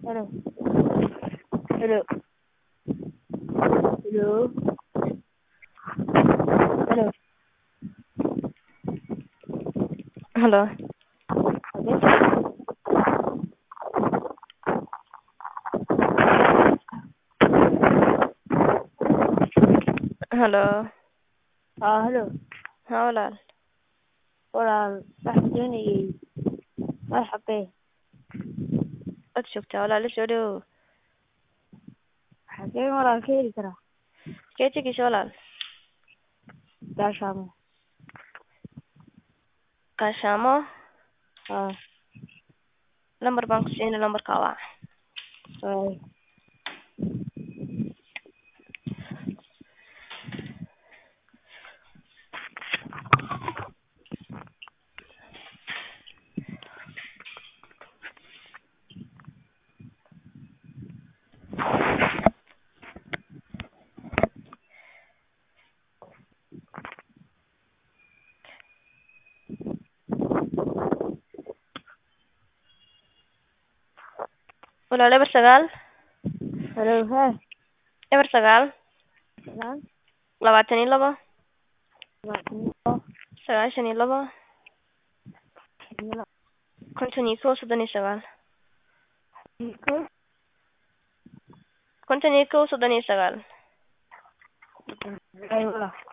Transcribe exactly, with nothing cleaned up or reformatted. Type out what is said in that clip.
Hello. Hello. Hello. Hello. Hello. Hello. Ah, hello. Haa walaal. Walaal waxaan doonayay marxabee Waad joogtaa walaal la soo dhawow. xagee walaal ka heli karaa Kee tegeysa walaal? gaashaamo Gaashaamo. haa Lambar baan ku siinay lambarka waa. waay Walaal eber sagaal. hello hee Eber sagaal. sagaal Labaatan iyo labo. labaatan iyo labo Sagaashan iyo labo. iyo labo Konton iyo kow soddon iyo sagaal. iyo kow Konton iyo kow soddon iyo sagaal. waay walaal